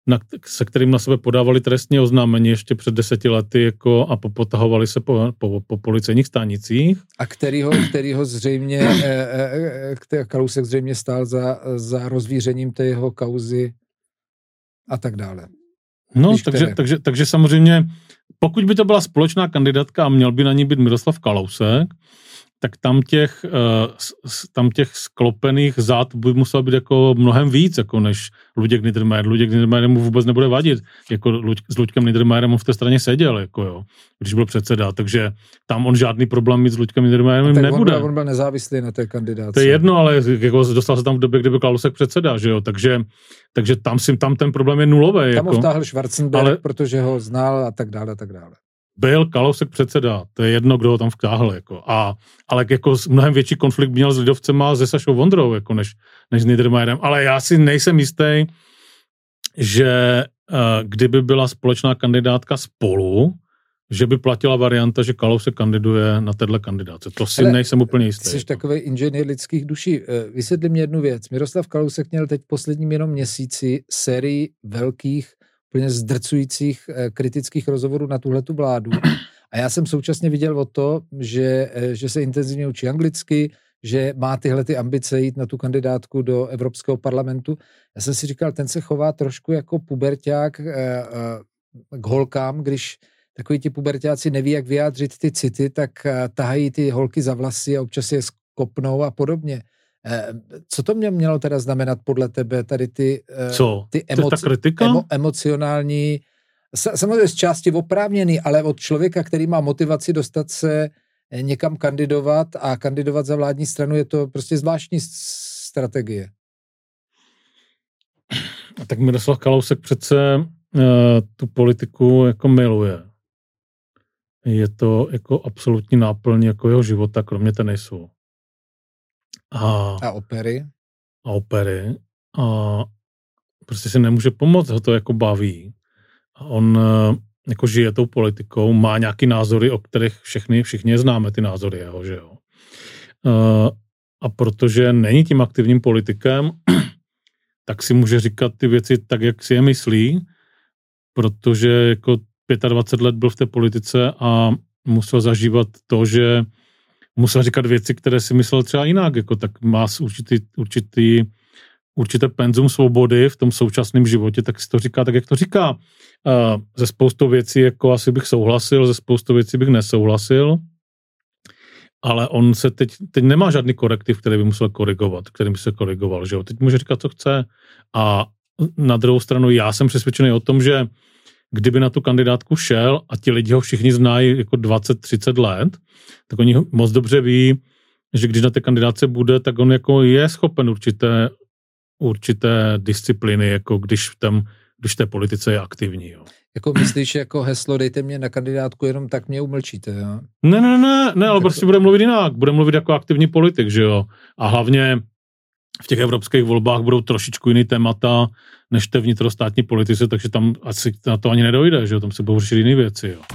se kterým na sebe podávali trestní oznámení ještě před 10 lety jako, a popotahovali se po policejních stanicích. A kterýho zřejmě, Kalousek zřejmě stál za rozvířením té jeho kauzy a tak dále. No, takže samozřejmě, pokud by to byla společná kandidátka a měl by na ní být Miroslav Kalousek, tak tam těch sklopených zád by muselo být jako mnohem víc, jako než Luděk Niedermayer. Luděk Niedermayer mu vůbec nebude vadit. Jako s Luďkem Niedermayerem v té straně seděl, jako jo, když byl předseda, takže tam on žádný problém mít s Luďkem Niedermayerem nebude. On byl nezávislý na té kandidáce. To je jedno, ale jako dostal se tam v době, kdy byl Kalousek předseda, že jo, takže tam ten problém je nulový. Tam ho vtáhl Schwarzenberg, protože ho znal a tak dále, a tak dále. Byl Kalousek předseda, to je jedno, kdo ho tam vtáhl, jako. Ale jako mnohem větší konflikt měl s lidovcema a se Sašou Vondrou, jako než s Niedermayerem. Ale já si nejsem jistý, že kdyby byla společná kandidátka Spolu, že by platila varianta, že Kalousek kandiduje na téhle kandidáce. To si nejsem úplně jistý. Jsi takový inženýr lidských duší. Vysvětli mi jednu věc. Miroslav Kalousek měl teď posledním jenom měsíci sérii velkých úplně zdrcujících kritických rozhovorů na tuhletu vládu. A já jsem současně viděl o to, že se intenzivně učí anglicky, že má tyhle ty ambice jít na tu kandidátku do Evropského parlamentu. Já jsem si říkal, ten se chová trošku jako puberťák k holkám, když takový ti puberťáci neví, jak vyjádřit ty city, tak tahají ty holky za vlasy a občas je skopnou a podobně. Co to mělo teda znamenat podle tebe, tady ty emocionální, samozřejmě z části oprávněný, ale od člověka, který má motivaci dostat se někam kandidovat a kandidovat za vládní stranu, je to prostě zvláštní strategie. A tak Miroslav Kalousek přece tu politiku jako miluje. Je to jako absolutní náplň jako jeho života, kromě tenisu. A opery. A prostě si nemůže pomoct, ho to jako baví. A on jako žije tou politikou, má nějaký názory, o kterých všichni známe ty názory jeho, že jo. A protože není tím aktivním politikem, tak si může říkat ty věci tak, jak si je myslí, protože jako 25 let byl v té politice a musel zažívat to, že musel říkat věci, které si myslel třeba jinak, jako tak má určité penzum svobody v tom současném životě, tak si to říká tak, jak to říká. Ze spoustou věcí jako asi bych souhlasil, ze spoustou věcí bych nesouhlasil, ale on se teď nemá žádný korektiv, který by musel korigovat, který by se korigoval, že jo. Teď může říkat, co chce. A na druhou stranu já jsem přesvědčený o tom, že kdyby na tu kandidátku šel a ti lidi ho všichni znají jako 20-30 let, tak oni moc dobře ví, že když na té kandidáce bude, tak on jako je schopen určité disciplíny, jako když v té politice je aktivní. Jo. Jako myslíš, jako heslo dejte mě na kandidátku, jenom tak mě umlčíte, jo? Ne, ale prostě bude mluvit jinak. Bude mluvit jako aktivní politik, že jo. A hlavně v těch evropských volbách budou trošičku jiný témata, než té vnitrostátní politice, takže tam asi na to ani nedojde, že jo. Tam se budou řešit jiné věci, jo.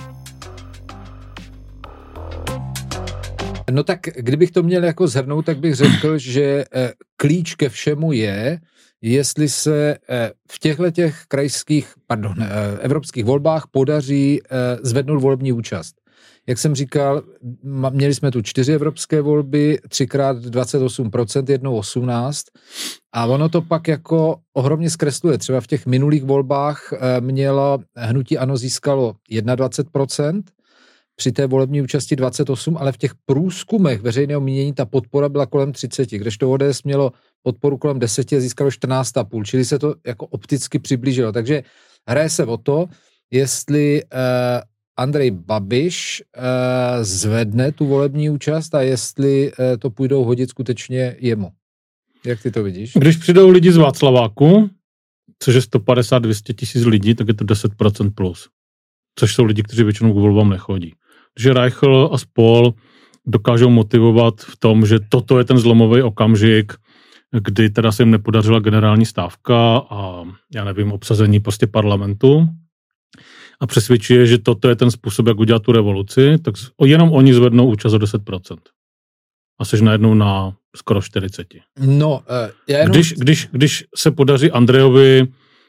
No tak, kdybych to měl jako shrnout, tak bych řekl, že klíč ke všemu je, jestli se v těch evropských volbách podaří zvednout volební účast. Jak jsem říkal, měli jsme tu 4 evropské volby, 3x 28%, jednou 18%, a ono to pak jako ohromně zkresluje. Třeba v těch minulých volbách mělo hnutí ANO získalo 21%, při té volební účasti 28%, ale v těch průzkumech veřejného mínění ta podpora byla kolem 30%, kdežto ODS mělo podporu kolem 10% a získalo 14,5%, čili se to jako opticky přiblížilo. Takže hraje se o to, jestli Andrej Babiš zvedne tu volební účast a jestli to půjdou hodit skutečně jemu. Jak ty to vidíš? Když přijdou lidi z Václaváku, což je 150-200 tisíc lidí, tak je to 10% plus. Což jsou lidi, kteří většinou k volbám nechodí. Takže Reichl a spol dokážou motivovat v tom, že toto je ten zlomový okamžik, kdy teda se jim nepodařila generální stávka a já nevím, obsazení prostě parlamentu, a přesvědčuje, že toto je ten způsob, jak udělat tu revoluci, tak jenom oni zvednou účast o 10%. A seš najednou na skoro 40%. No, Když se podaří Andrejovi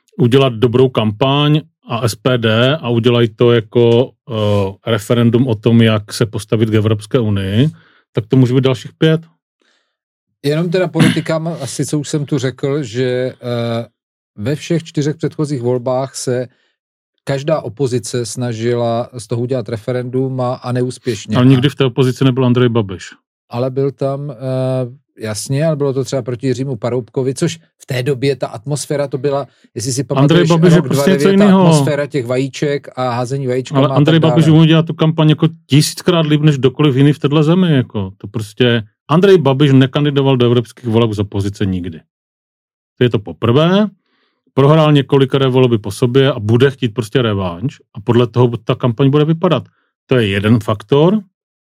udělat dobrou kampaň a SPD a udělají to jako referendum o tom, jak se postavit k Evropské unii, tak to může být dalších 5. Jenom teda politikám, asi co už jsem tu řekl, že ve všech 4 předchozích volbách se každá opozice snažila z toho udělat referendum a neúspěšně. Ale nikdy v té opozici nebyl Andrej Babiš. Ale byl tam, jasně, ale bylo to třeba proti Jiřímu Paroubkovi, což v té době ta atmosféra to byla, jestli si pamatuješ, Andrej Babiš prostě něco jiného. Atmosféra těch vajíček a házení vajíčkama. Ale Andrej Babiš udělal tu kampaň jako 1000krát líp než kdokoliv jiný v této zemi. Jako. To prostě Andrej Babiš nekandidoval do evropských voleb z opozice nikdy. To je to poprvé, prohrál několikrát volby po sobě a bude chtít prostě revanš a podle toho ta kampaň bude vypadat. To je jeden faktor,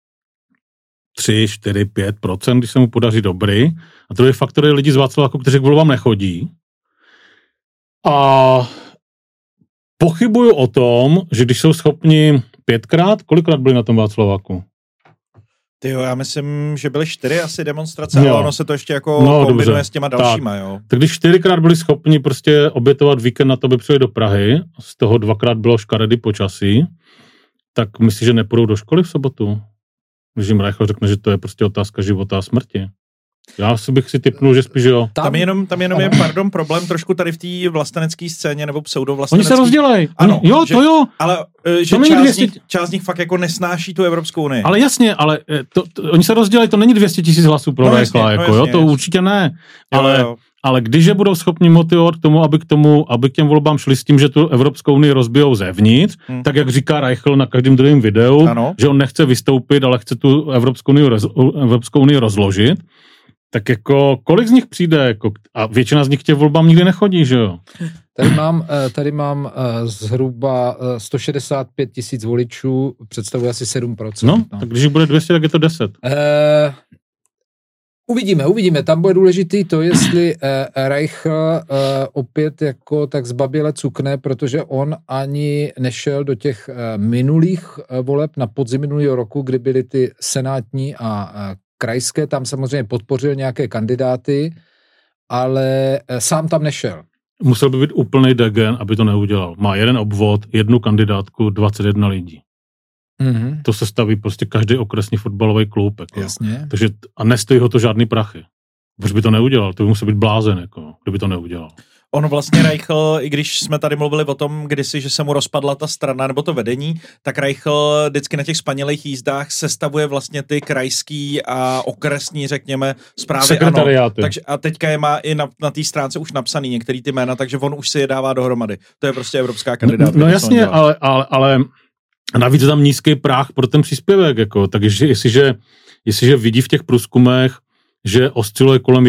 3, 4, 5%, když se mu podaří dobrý. A druhý faktor je lidi z Václaváku, kteří k volbám nechodí. A pochybuju o tom, že když jsou schopni 5krát, kolikrát byli na tom Václaváku? Tyjo, já myslím, že byly 4 asi demonstrace, ale ono se to ještě jako kombinuje dobře. S těma dalšíma, tak. Jo. Tak když 4krát byli schopni prostě obětovat víkend na to, aby přijeli do Prahy, z toho 2krát bylo škaredý počasí, tak myslíš, že nepůjdou do školy v sobotu? Když jim Reichl řekne, že to je prostě otázka života a smrti. Já bych si tipnul, že spíš jo. Tam jenom je, problém trošku tady v té vlastenecké scéně nebo pseudovlastenecké. Oni se rozdělají. Ano, jo, že, to jo. Ale že část z nich fakt jako nesnáší tu Evropskou unii. Ale jasně, ale oni se rozdělají, to není 200 000 hlasů pro Reichla, jako jo, to určitě ne. Ale když je budou schopni motivovat k tomu, aby k těm volbám šli s tím, že tu Evropskou unii rozbijou zevnitř, tak jak říká Reichl na každém druhém videu, že on nechce vystoupit, ale chce tu Evropskou unii rozložit, tak jako kolik z nich přijde? Jako, a většina z nich k těm volbám nikdy nechodí, že jo? Tady mám zhruba 165 000 voličů, představuje asi 7%. No, tak když bude 200, tak je to 10. Uvidíme. Tam bude důležitý to, jestli Reichl opět jako tak zbaběle cukne, protože on ani nešel do těch minulých voleb na podzim minulého roku, kdy byly ty senátní a krajské, tam samozřejmě podpořil nějaké kandidáty, ale sám tam nešel. Musel by být úplnej degen, aby to neudělal. Má jeden obvod, jednu kandidátku, 21 lidí. Mm-hmm. To se staví prostě každý okresní fotbalový klub. Jako. Jasně. Takže, a nestojí ho to žádný prachy. Proč by to neudělal? To by musel být blázen, jako, kdyby to neudělal. On vlastně Reichl, i když jsme tady mluvili o tom kdysi, že se mu rozpadla ta strana nebo to vedení, tak Reichl vždycky na těch spanilých jízdách sestavuje vlastně ty krajský a okresní, řekněme, zprávy. Sekretariáty. Takže, a teďka je má i na té stránce už napsaný některý ty jména, takže on už si je dává dohromady. To je prostě evropská kandidátka. No jasně, ale navíc je tam nízký práh pro ten příspěvek. Jako, takže jestliže vidí v těch průzkumech, že osciluje kolem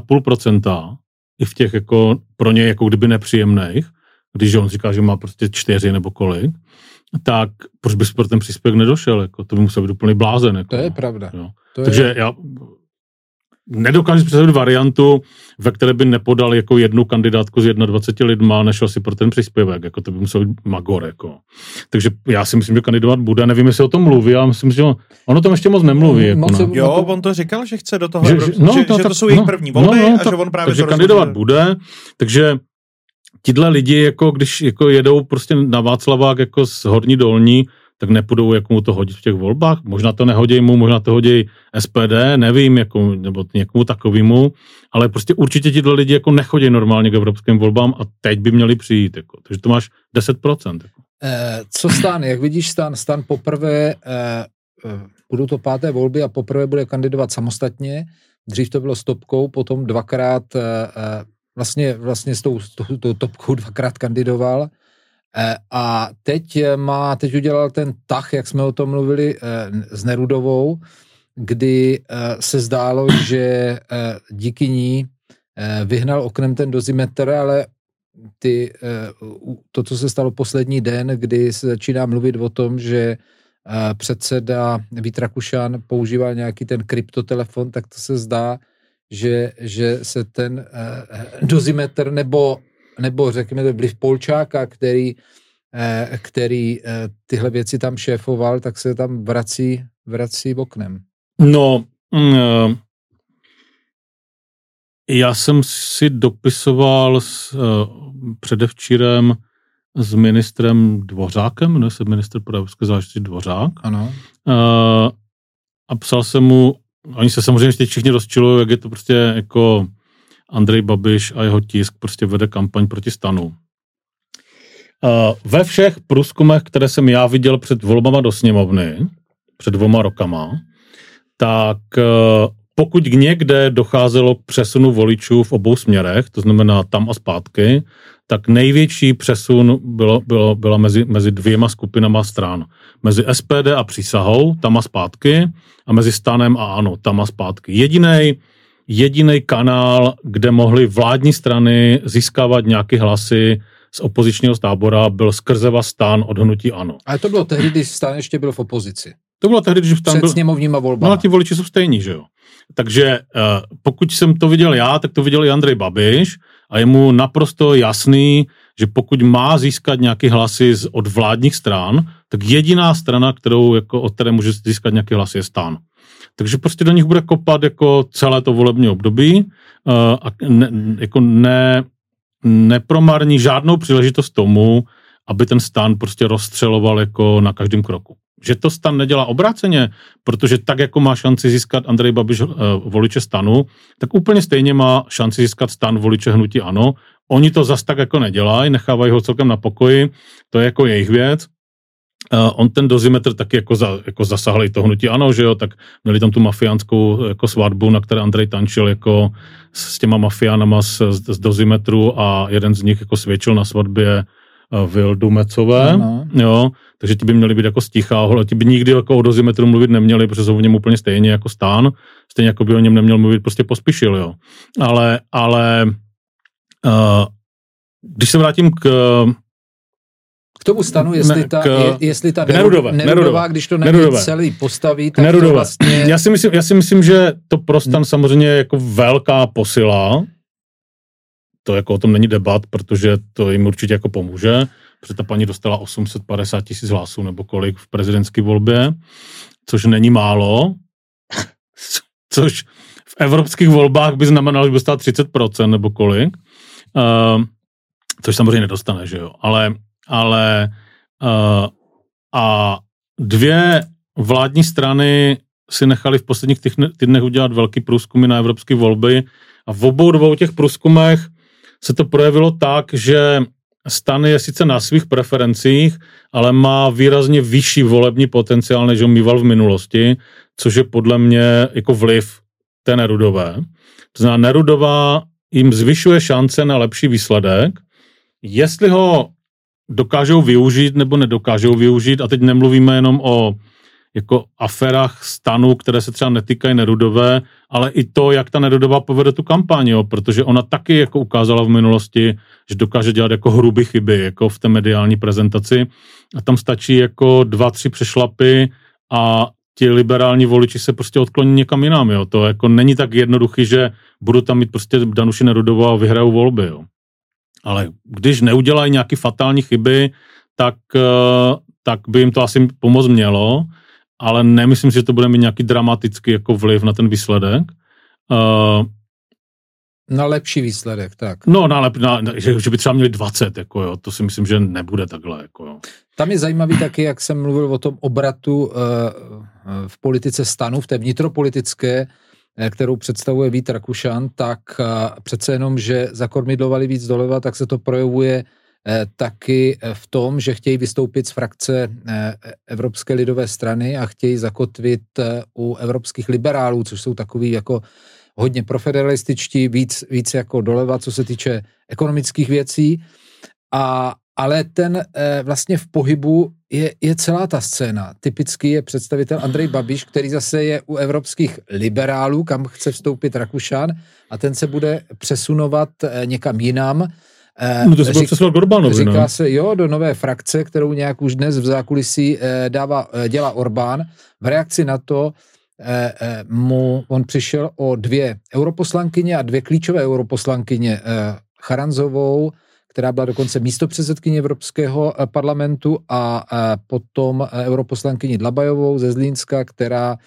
1,5%, i v těch jako pro ně jako kdyby nepříjemných, když on říká, že má prostě 4 nebo kolik, tak proč bys pro ten příspěvek nedošel? Jako, to by musel být úplný blázen. Jako, to je pravda. Takže já nedokážu představit variantu, ve které by nepodal jako jednu kandidátku s 21 lidma, nešel si pro ten příspěvek. Jako, to by musel být magor. Jako. Takže já si myslím, že kandidovat bude. Nevím, jestli o tom mluví, ale myslím, že on o tom ještě moc nemluví. Jo, on to říkal, že chce do toho, že to jsou jejich první volby a že on právě takže kandidovat bude. Takže tihle lidi, jako když jako jedou prostě na Václavák jako z Horní Dolní, tak nepůjdou jako mu to hodit v těch volbách. Možná to nehodí mu, možná to hodí SPD, nevím, jako, nebo někomu takovému, ale prostě určitě tihle lidi jako nechodí normálně k evropským volbám a teď by měli přijít. Jako. Takže to máš 10%. Jako. Co Stan? Jak vidíš Stan poprvé, budou to 5. volby a poprvé bude kandidovat samostatně. Dřív to bylo s Topkou, potom dvakrát, vlastně s tou Topkou dvakrát kandidoval. A teď udělal ten tah, jak jsme o tom mluvili, s Nerudovou, kdy se zdálo, že díky ní vyhnal oknem ten dozimetr, ale to, co se stalo poslední den, kdy se začíná mluvit o tom, že předseda Vít Rakušan používal nějaký ten kryptotelefon, tak to se zdá, že se ten dozimetr nebo řekněme vliv Polčáka, který tyhle věci tam šéfoval, tak se tam vrací oknem. No, já jsem si dopisoval předevčírem s ministrem Dvořákem, jmenuje se ministr pro evropské záležitosti Dvořák. Ano. A psal jsem mu, oni se samozřejmě teď všichni rozčilují, jak je to prostě jako Andrej Babiš a jeho tisk prostě vede kampaň proti STANu. Ve všech průzkumech, které jsem já viděl před volbama do sněmovny, před 2 rokama, tak pokud někde docházelo k přesunu voličů v obou směrech, to znamená tam a zpátky, tak největší přesun byla mezi 2 skupinama stran. Mezi SPD a Přísahou, tam a zpátky, a mezi STANem a ANO, tam a zpátky. Jediný kanál, kde mohly vládní strany získávat nějaké hlasy z opozičního tábora, byl skrze STAN od hnutí ANO. Ale to bylo tehdy, když STAN ještě byl v opozici. To bylo tehdy, když STAN byl... Před sněmovníma volbama. No, ti voliči jsou stejní, že jo. Takže pokud jsem to viděl já, tak to viděl i Andrej Babiš a je mu naprosto jasný, že pokud má získat nějaké hlasy od vládních stran, tak jediná strana, od které může získat nějaké hlasy, je STAN. Takže prostě do nich bude kopat jako celé to volební období a nepromarní žádnou příležitost tomu, aby ten STAN prostě rozstřeloval jako na každém kroku. Že to STAN nedělá obráceně, protože tak, jako má šanci získat Andrej Babiš voliče STANu, tak úplně stejně má šanci získat STAN voliče hnutí ANO. Oni to zas tak jako nedělají, nechávají ho celkem na pokoji, to je jako jejich věc. On ten dozimetr taky jako zasáhl i to hnutí ANO, že jo, tak měli tam tu mafiánskou jako svatbu, na které Andrej tančil jako s těma mafiánama z dozimetru a jeden z nich jako svědčil na svatbě Vildu Mecové, jo, takže ti by měli být jako sticha, ti by nikdy jako o dozimetru mluvit neměli, protože jsou v něm úplně stejně jako STAN, stejně jako by o něm neměl mluvit prostě Pospíšil, jo. Ale když se vrátím k tomu STANu, jestli ta Nerudová, když to není celý postaví, tak Nerudové. To vlastně... Já si myslím, že to pro STAN samozřejmě je jako velká posila. To jako o tom není debat, protože to jim určitě jako pomůže. Protože ta paní dostala 850 000 hlasů nebo kolik v prezidentské volbě, což není málo. Což v evropských volbách by znamenalo, že by dostala 30% nebo kolik. Což samozřejmě nedostane, že jo. Ale a 2 vládní strany si nechali v posledních týdnech udělat velký průzkumy na evropské volby a v obou 2 těch průzkumech se to projevilo tak, že STAN je sice na svých preferencích, ale má výrazně vyšší volební potenciál, než ho mýval v minulosti, což je podle mě jako vliv té Nerudové. To znamená, Nerudová jim zvyšuje šance na lepší výsledek. Jestli ho dokážou využít nebo nedokážou využít, a teď nemluvíme jenom o jako aférách STANu, které se třeba netýkají Nerudové, ale i to, jak ta Nerudová povede tu kampaň, jo, protože ona taky jako ukázala v minulosti, že dokáže dělat jako hrubé chyby, jako v té mediální prezentaci a tam stačí jako 2-3 přešlapy a ti liberální voliči se prostě odkloní někam jinam, jo, to jako není tak jednoduchý, že budu tam mít prostě Danuši Nerudovou a vyhrajou volby, jo. Ale když neudělají nějaké fatální chyby, tak by jim to asi pomoct mělo, ale nemyslím si, že to bude mít nějaký dramatický jako vliv na ten výsledek. Na lepší výsledek, tak. No, že by třeba měli 20, jako jo, to si myslím, že nebude takhle, jako jo. Tam je zajímavý taky, jak jsem mluvil o tom obratu v politice STANu, v té vnitropolitické, kterou představuje Vít Rakušan, tak přece jenom, že zakormidlovali víc doleva, tak se to projevuje taky v tom, že chtějí vystoupit z frakce Evropské lidové strany a chtějí zakotvit u evropských liberálů, což jsou takový jako hodně profederalističtí, víc jako doleva, co se týče ekonomických věcí. Ale ten vlastně v pohybu je celá ta scéna. Typicky je představitel Andrej Babiš, který zase je u evropských liberálů, kam chce vstoupit Rakušan a ten se bude přesunovat někam jinam. No to se bude přesunovat Orbánovi, říká se, jo, do nové frakce, kterou nějak už dnes v zákulisí dělá Orbán. V reakci na to on přišel o 2 europoslankyně a 2 klíčové europoslankyně, Charanzovou, která byla dokonce místopředsedkyně Evropského parlamentu a potom europoslankyni Dlabajovou ze Zlínska, která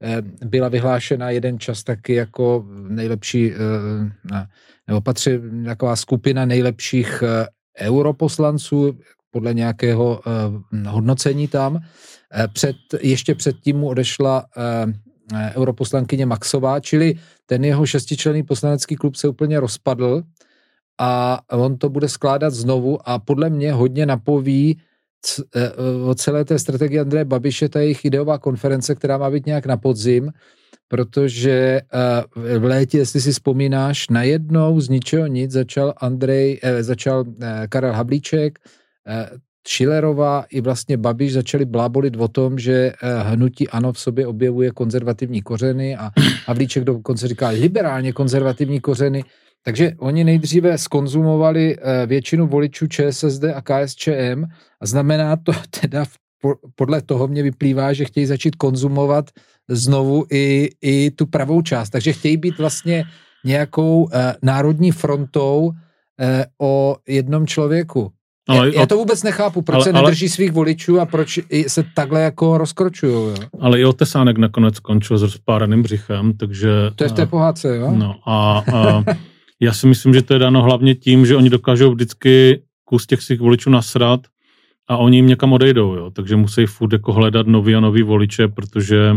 byla vyhlášena jeden čas taky jako nejlepší, nebo patří taková skupina nejlepších europoslanců podle nějakého hodnocení tam. Ještě předtím mu odešla europoslankyně Maxová, čili ten jeho 6členný poslanecký klub se úplně rozpadl a on to bude skládat znovu a podle mě hodně napoví o celé té strategii Andreje Babiše, ta jejich ideová konference, která má být nějak na podzim, protože v létě, jestli si vzpomínáš, najednou z ničeho nic začal Karel Havlíček, Schillerová i vlastně Babiš začali blábolit o tom, že hnutí ANO v sobě objevuje konzervativní kořeny a Havlíček dokonce říká liberálně konzervativní kořeny. Takže oni nejdříve skonzumovali většinu voličů ČSSD a KSČM a znamená to teda podle toho mě vyplývá, že chtějí začít konzumovat znovu i tu pravou část. Takže chtějí být vlastně nějakou národní frontou o jednom člověku. Já to vůbec nechápu, proč se nedrží svých voličů a proč se takhle jako rozkročují. Ale i Otesánek nakonec skončil s rozpáraným břichem, takže... To je v té pohádce, jo? No a já si myslím, že to je dáno hlavně tím, že oni dokážou vždycky kus těch svých voličů nasrat a oni jim někam odejdou, jo? Takže musí furt jako hledat nový a nový voliče, protože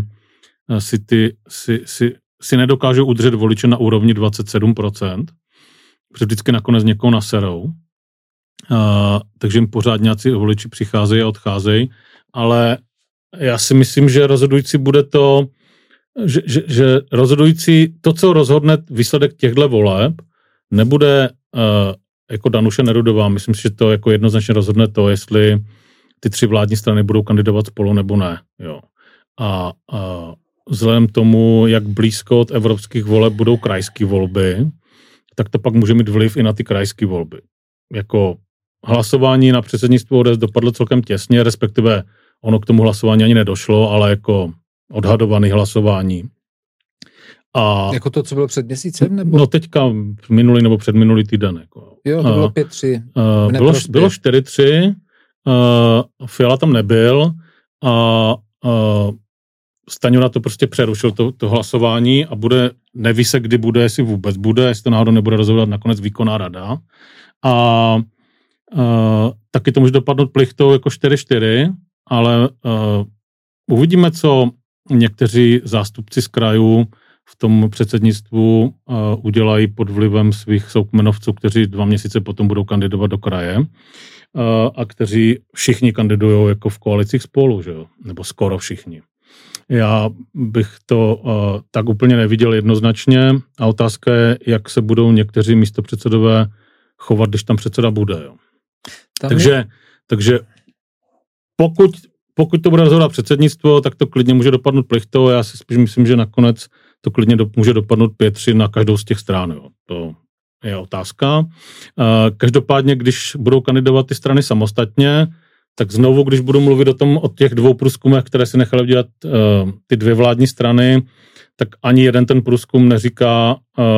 si nedokážou udržet voliče na úrovni 27%, protože vždycky nakonec někoho naserou. Takže jim pořád nějací voliči přicházejí a odcházejí, ale já si myslím, že rozhodující bude to, že rozhodující, to, co rozhodne výsledek těchto voleb, nebude jako Danuše Nerudová. Myslím si, že to jako jednoznačně rozhodne to, jestli ty 3 vládní strany budou kandidovat spolu nebo ne. Jo. A vzhledem tomu, jak blízko od evropských voleb budou krajské volby, tak to pak může mít vliv i na ty krajské volby. Jako hlasování na předsednictvo ODS dopadlo celkem těsně, respektive ono k tomu hlasování ani nedošlo, ale jako odhadované hlasování. A jako to, co bylo před měsícem? Nebo? No teďka minulý nebo předminulý týden. Jako. Jo, to bylo 5-3. Bylo 4-3, Fiala tam nebyl a Stanjura to prostě přerušil to hlasování a neví se, kdy bude, jestli vůbec bude, jestli to náhodou nebude rozhodovat nakonec výkonná rada. A taky to může dopadnout plichtou jako 4-4, ale uvidíme, co někteří zástupci z krajů v tom předsednictvu udělají pod vlivem svých soukmenovců, kteří 2 měsíce potom budou kandidovat do kraje a kteří všichni kandidují jako v koalicích Spolu, že jo? Nebo skoro všichni. Já bych to tak úplně neviděl jednoznačně a otázka je, jak se budou někteří místopředsedové chovat, když tam předseda bude. Jo. Takže pokud to bude rozhodovat předsednictvo, tak to klidně může dopadnout plichtou. Já si spíš myslím, že nakonec to klidně může dopadnout 5-3 na každou z těch stran. Jo. To je otázka. Každopádně, když budou kandidovat ty strany samostatně, tak znovu, když budu mluvit o těch 2 průzkumech, které si nechali udělat ty 2 vládní strany, tak ani jeden ten průzkum neříká,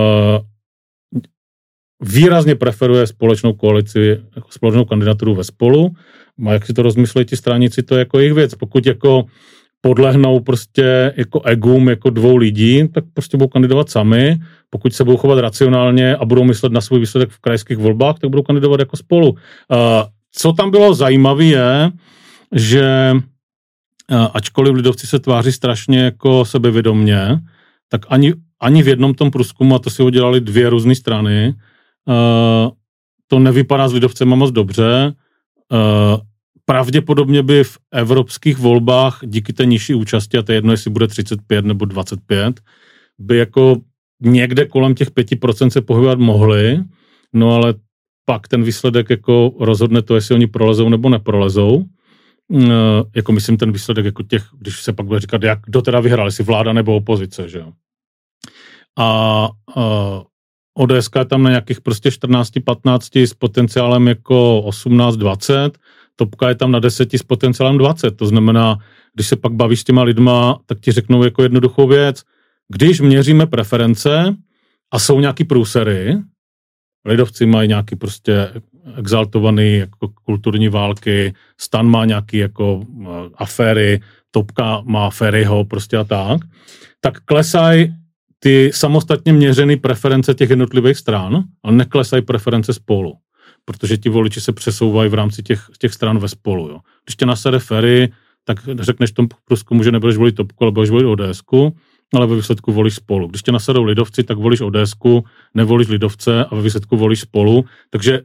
výrazně preferuje společnou koalici, společnou kandidaturu ve Spolu. A jak si to rozmyslí ti straníci, to je jako jejich věc. Pokud jako podlehnou prostě jako egům jako 2 lidí, tak prostě budou kandidovat sami. Pokud se budou chovat racionálně a budou myslet na svůj výsledek v krajských volbách, tak budou kandidovat jako Spolu. Co tam bylo zajímavé je, že ačkoliv lidovci se tváří strašně jako sebevědomně, tak ani v jednom tom průzkumu, a to si udělali 2 různé strany, to nevypadá s lidovcema moc dobře. Pravděpodobně by v evropských volbách díky té nižší účasti, a to je jedno, jestli bude 35 nebo 25, by jako někde kolem těch 5% se pohybovat mohli, no ale pak ten výsledek jako rozhodne to, jestli oni prolezou nebo neprolezou. Jako myslím ten výsledek jako těch, když se pak bude říkat, kdo teda vyhrál, jestli vláda nebo opozice, že jo. A ODS je tam na nějakých prostě 14-15 s potenciálem jako 18-20, Topka je tam na 10 s potenciálem 20. To znamená, když se pak bavíš s těma lidma, tak ti řeknou jako jednoduchou věc. Když měříme preference a jsou nějaký průsery, lidovci mají nějaký prostě exaltovaný jako kulturní války, STAN má nějaký jako aféry, Topka má Ferryho prostě a tak klesají ty samostatně měřené preference těch jednotlivých stran, ale neklesají preference Spolu, protože ti voliči se přesouvají v rámci těch stran ve Spolu. Jo. Když tě nasede Ferry, tak řekneš tomu průzkumu, že nebudeš volit Topku, ale budeš volit ODSku, ale ve výsledku volíš Spolu. Když tě nasadou lidovci, tak volíš ODSku, nevolíš lidovce a ve výsledku volíš Spolu. Takže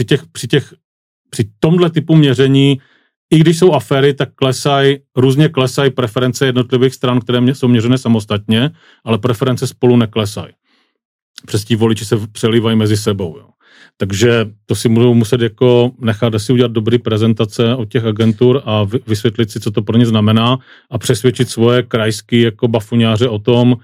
při tomhle typu měření, i když jsou aféry, tak různě klesají preference jednotlivých stran, které jsou měřené samostatně, ale preference Spolu neklesají. Přes tí voliči se přelívají mezi sebou. Jo. Takže to si budou muset jako nechat asi udělat dobrý prezentace od těch agentur a vysvětlit si, co to pro ně znamená a přesvědčit svoje krajský jako bafuňáře o tom,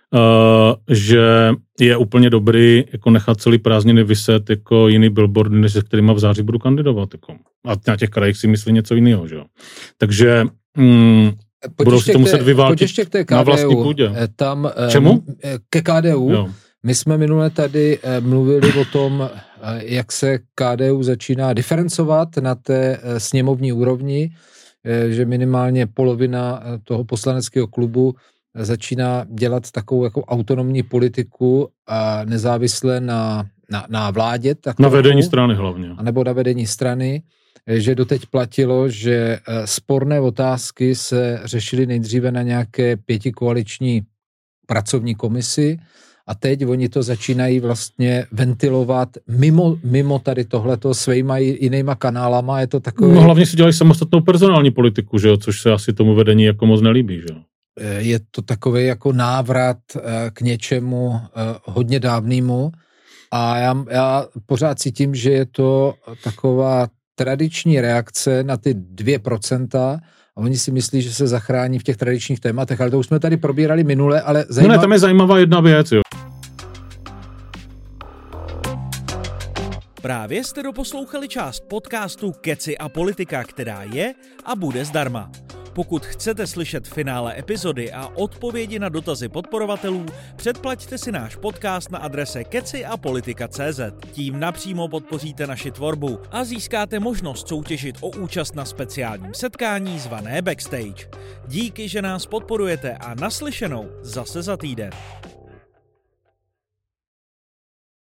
že je úplně dobrý jako nechat celý prázdniny vyset jako jiný billboardy, než se kterýma v září budu kandidovat. Jako. A na těch krajích si myslí něco jiného. Že jo. Takže budou si to muset vyváltit na vlastní půdě. Tam, čemu? Ke KDU. Jo. My jsme minule tady mluvili o tom, jak se KDU začíná diferencovat na té sněmovní úrovni, že minimálně polovina toho poslaneckého klubu začíná dělat takovou jako autonomní politiku a nezávisle na vládě. Na vedení strany hlavně. Nebo na vedení strany, že doteď platilo, že sporné otázky se řešily nejdříve na nějaké pětikoaliční pracovní komisi a teď oni to začínají vlastně ventilovat mimo tady tohleto svýma jinýma kanálama. Je to takové... No hlavně si dělají samostatnou personální politiku, že jo? Což se asi tomu vedení jako moc nelíbí. Že jo? Je to takový jako návrat k něčemu hodně dávnému a já pořád cítím, že je to taková tradiční reakce na ty 2%, a oni si myslí, že se zachrání v těch tradičních tématech, ale to už jsme tady probírali minule, ale No ne, tam je zajímavá jedna věc, jo. Právě jste doposlouchali část podcastu Keci a politika, která je a bude zdarma. Pokud chcete slyšet finále epizody a odpovědi na dotazy podporovatelů, předplaťte si náš podcast na adrese keciapolitika.cz. Tím napřímo podpoříte naši tvorbu a získáte možnost soutěžit o účast na speciálním setkání zvané Backstage. Díky, že nás podporujete a naslyšenou zase za týden.